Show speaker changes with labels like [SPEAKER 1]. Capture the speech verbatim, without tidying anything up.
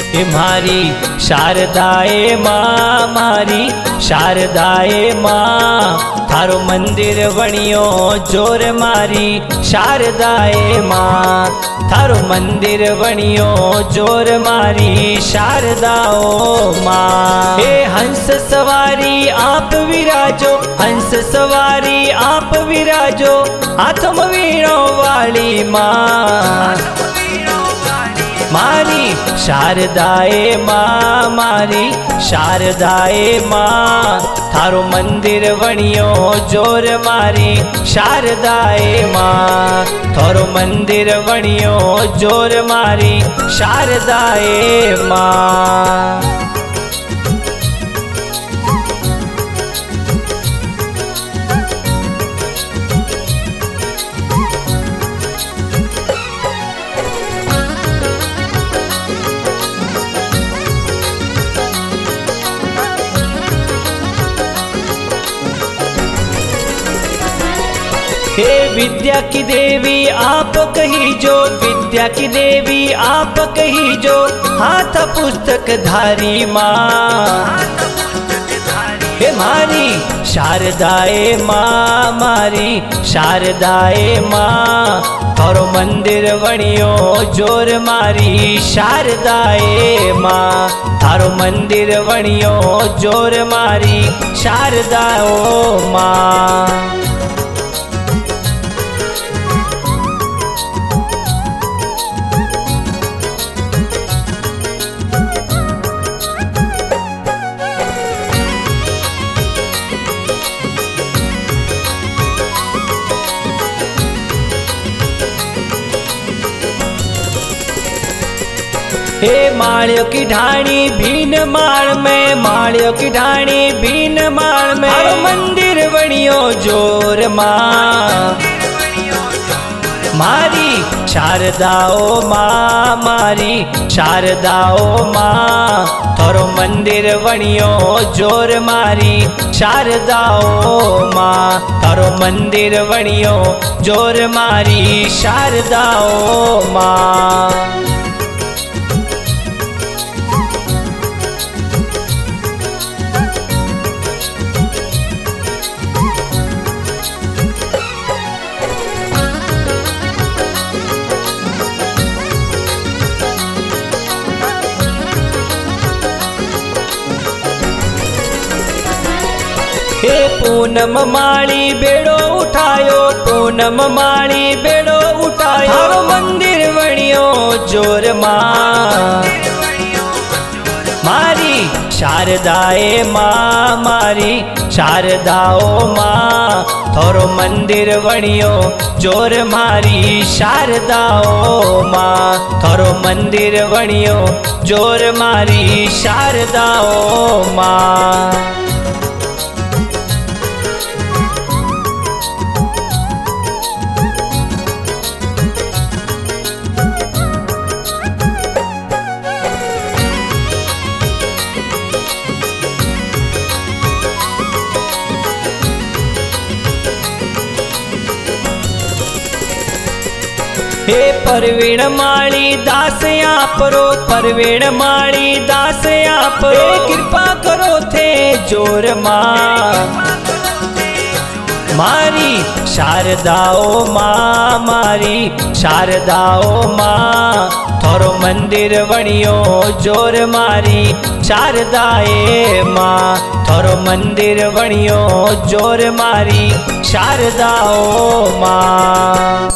[SPEAKER 1] हे मारी शारदाए माँ, मारी शारदाए माँ, थारो मंदिर वणियो जोर मारी शारदाए माँ, थारो मंदिर वणियो जोर मारी शारदाओ माँ। हे हंस सवारी आप विराजो, हंस सवारी आप विराजो, हाथम वीणो वाली माँ, मारी शारदाए माँ, मारी शारदाए माँ, थारो मंदिर वणियो जोर मारी शारदाए माँ, थारो मंदिर वणियो जोर मारी शारदाए माँ। हे विद्या की देवी आप कही जो, विद्या की देवी आप कही जो, हाथ पुस्तक धारी माँ। हे मारी शारदाए माँ, मारी शारदाए माँ, थारो मंदिर वणियो जोर मारी शारदाए माँ, थारो मंदिर वणियो जोर मारी शारदाओ माँ। हे माळियों की ढाणी भीन माळ में, माळियों की ढाणी भीन माळ में, थारो मंदिर वणियो जोर माँ, मारी शारदाओ माँ, मारी शारदाओ माँ, थारो मंदिर वणियो जोर मारी शारदाओ माँ, थारो मंदिर वणियो जोर मारी शारदाओ माँ। हे पूनम माली बेड़ो उठायो, पूनम माली बेड़ो उठायो, थारो मंदिर वणियो जोर माँ, मारी शारदाए माँ, मारी शारदाओ माँ, थारो मंदिर वणियो जोर मारी शारदाओ माँ, थारो मंदिर वणियो जोर मारी शारदाओ माँ। हे परवीण माली दास आपरो, परवीण माली दास आपरो, कृपा करो थे जोर माँ, मारी शारदाओ माँ, मारी शारदाओ माँ, थारो मंदिर वणियो जोर मारी शारदाए माँ, थारो मंदिर वणियो जोर मारी शारदाओ माँ।